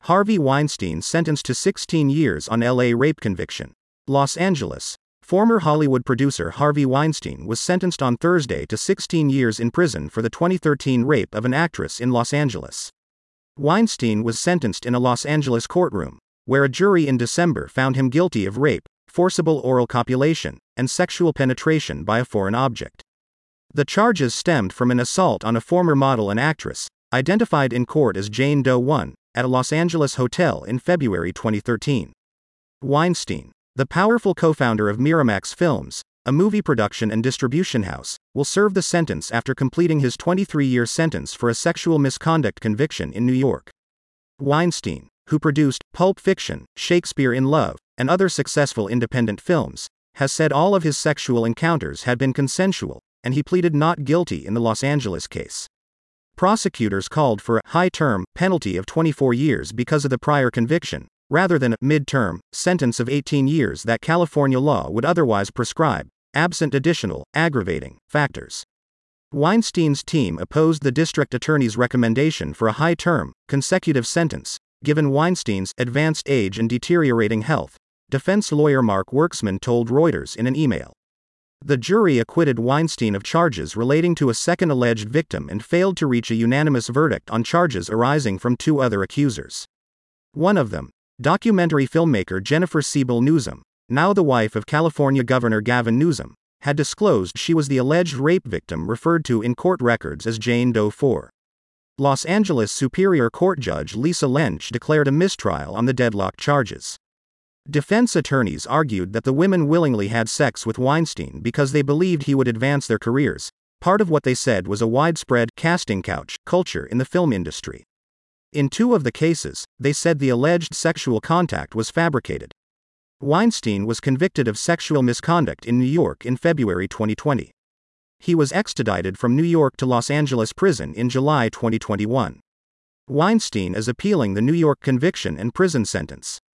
Harvey Weinstein sentenced to 16 years on LA rape conviction. Los Angeles. Former Hollywood producer Harvey Weinstein was sentenced on Thursday to 16 years in prison for the 2013 rape of an actress in Los Angeles. Weinstein was sentenced in a Los Angeles courtroom, where a jury in December found him guilty of rape, forcible oral copulation, and sexual penetration by a foreign object. The charges stemmed from an assault on a former model and actress, identified in court as Jane Doe 1, at a Los Angeles hotel in February 2013. Weinstein, the powerful co-founder of Miramax Films, a movie production and distribution house, will serve the sentence after completing his 23-year sentence for a sexual misconduct conviction in New York. Weinstein, who produced Pulp Fiction, Shakespeare in Love, and other successful independent films, has said all of his sexual encounters had been consensual, and he pleaded not guilty in the Los Angeles case. Prosecutors called for a high-term penalty of 24 years because of the prior conviction, rather than a mid-term sentence of 18 years that California law would otherwise prescribe, absent additional aggravating factors. Weinstein's team opposed the district attorney's recommendation for a high-term consecutive sentence, given Weinstein's advanced age and deteriorating health, defense lawyer Mark Werksman told Reuters in an email. The jury acquitted Weinstein of charges relating to a second alleged victim and failed to reach a unanimous verdict on charges arising from two other accusers. One of them, documentary filmmaker Jennifer Siebel Newsom, now the wife of California Governor Gavin Newsom, had disclosed she was the alleged rape victim referred to in court records as Jane Doe 4. Los Angeles Superior Court Judge Lisa Lench declared a mistrial on the deadlock charges. Defense attorneys argued that the women willingly had sex with Weinstein because they believed he would advance their careers, part of what they said was a widespread casting couch culture in the film industry. In two of the cases, they said the alleged sexual contact was fabricated. Weinstein was convicted of sexual misconduct in New York in February 2020. He was extradited from New York to Los Angeles prison in July 2021. Weinstein is appealing the New York conviction and prison sentence.